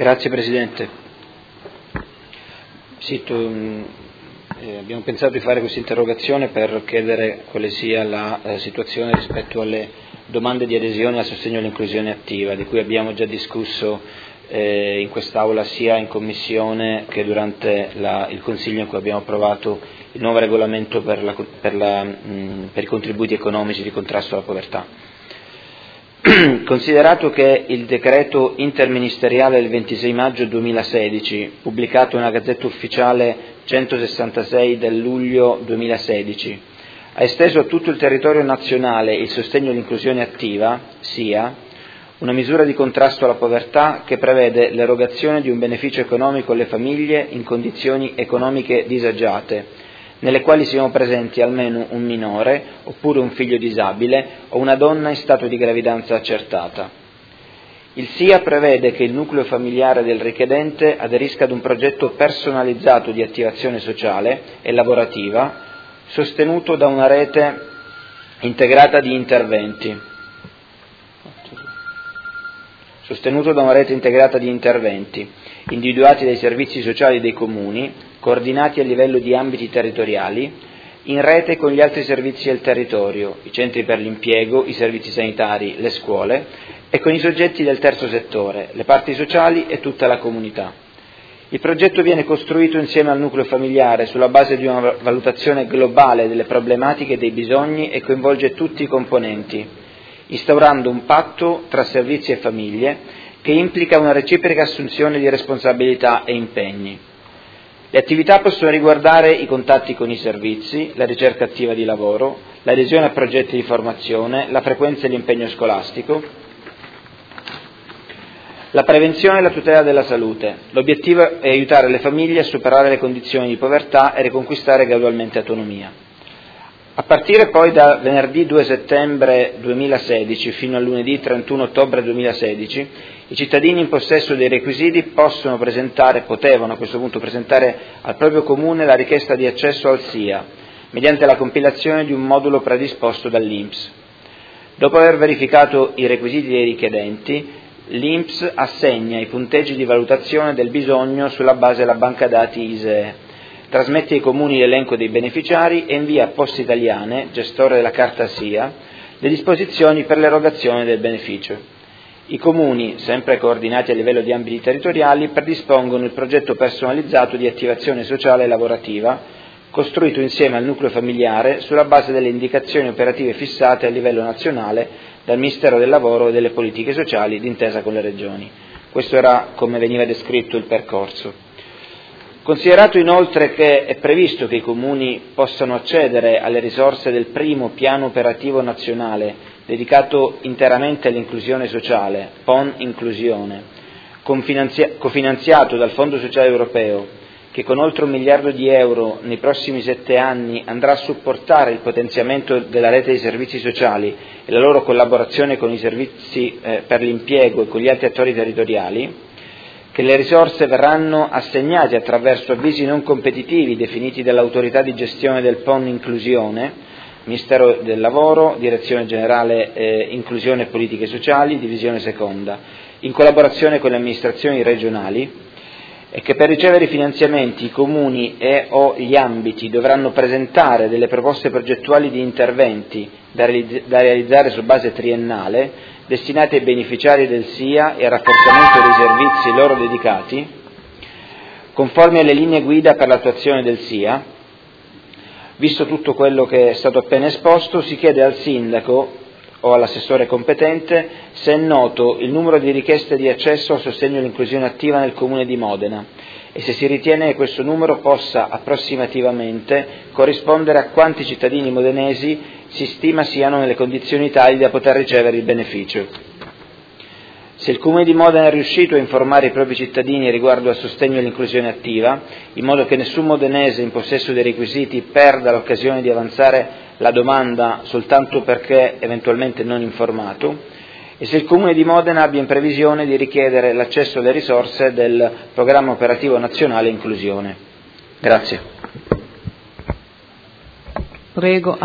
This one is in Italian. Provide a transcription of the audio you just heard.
Grazie Presidente. Sì, abbiamo pensato di fare questa interrogazione per chiedere quale sia la situazione rispetto alle domande di adesione al sostegno all'inclusione attiva, di cui abbiamo già discusso in quest'Aula sia in Commissione che durante il Consiglio in cui abbiamo approvato il nuovo regolamento per i contributi economici di contrasto alla povertà. Considerato che il decreto interministeriale del 26 maggio 2016, pubblicato nella Gazzetta Ufficiale 166 del luglio 2016, ha esteso a tutto il territorio nazionale il sostegno all'inclusione attiva, SIA, una misura di contrasto alla povertà che prevede l'erogazione di un beneficio economico alle famiglie in condizioni economiche disagiate, nelle quali siano presenti almeno un minore, oppure un figlio disabile, o una donna in stato di gravidanza accertata. Il SIA prevede che il nucleo familiare del richiedente aderisca ad un progetto personalizzato di attivazione sociale e lavorativa, sostenuto da una rete integrata di interventi. Individuati dai servizi sociali dei comuni, coordinati a livello di ambiti territoriali, in rete con gli altri servizi del territorio, i centri per l'impiego, i servizi sanitari, le scuole, e con i soggetti del terzo settore, le parti sociali e tutta la comunità. Il progetto viene costruito insieme al nucleo familiare sulla base di una valutazione globale delle problematiche e dei bisogni e coinvolge tutti i componenti, instaurando un patto tra servizi e famiglie che implica una reciproca assunzione di responsabilità e impegni. Le attività possono riguardare i contatti con i servizi, la ricerca attiva di lavoro, l'adesione a progetti di formazione, la frequenza e l'impegno scolastico, la prevenzione e la tutela della salute. L'obiettivo è aiutare le famiglie a superare le condizioni di povertà e riconquistare gradualmente autonomia. A partire poi da venerdì 2 settembre 2016 fino a lunedì 31 ottobre 2016, i cittadini in possesso dei requisiti potevano a questo punto presentare al proprio comune la richiesta di accesso al SIA, mediante la compilazione di un modulo predisposto dall'INPS. Dopo aver verificato i requisiti dei richiedenti, l'INPS assegna i punteggi di valutazione del bisogno sulla base della banca dati ISEE, trasmette ai comuni l'elenco dei beneficiari e invia a Poste Italiane, gestore della carta SIA, le disposizioni per l'erogazione del beneficio. I comuni, sempre coordinati a livello di ambiti territoriali, predispongono il progetto personalizzato di attivazione sociale e lavorativa, costruito insieme al nucleo familiare sulla base delle indicazioni operative fissate a livello nazionale dal Ministero del Lavoro e delle Politiche Sociali d'intesa con le Regioni. Questo era come veniva descritto il percorso. Considerato inoltre che è previsto che i comuni possano accedere alle risorse del primo piano operativo nazionale dedicato interamente all'inclusione sociale, PON Inclusione, cofinanziato dal Fondo Sociale Europeo, che con oltre 1 miliardo di euro nei prossimi 7 anni andrà a supportare il potenziamento della rete dei servizi sociali e la loro collaborazione con i servizi per l'impiego e con gli altri attori territoriali, che le risorse verranno assegnate attraverso avvisi non competitivi definiti dall'autorità di gestione del PON Inclusione, Ministero del Lavoro, Direzione Generale Inclusione e Politiche Sociali, Divisione Seconda, in collaborazione con le amministrazioni regionali, e che per ricevere i finanziamenti i comuni e o gli ambiti dovranno presentare delle proposte progettuali di interventi da realizzare su base triennale, destinati ai beneficiari del SIA e al rafforzamento dei servizi loro dedicati, conformi alle linee guida per l'attuazione del SIA. Visto tutto quello che è stato appena esposto, si chiede al sindaco o all'assessore competente se è noto il numero di richieste di accesso al sostegno all'inclusione attiva nel comune di Modena e se si ritiene che questo numero possa approssimativamente corrispondere a quanti cittadini modenesi si stima siano nelle condizioni tali da poter ricevere il beneficio. Se il Comune di Modena è riuscito a informare i propri cittadini riguardo al sostegno all'inclusione attiva, in modo che nessun modenese in possesso dei requisiti perda l'occasione di avanzare la domanda soltanto perché eventualmente non informato, e se il Comune di Modena abbia in previsione di richiedere l'accesso alle risorse del Programma Operativo Nazionale Inclusione. Grazie. Prego.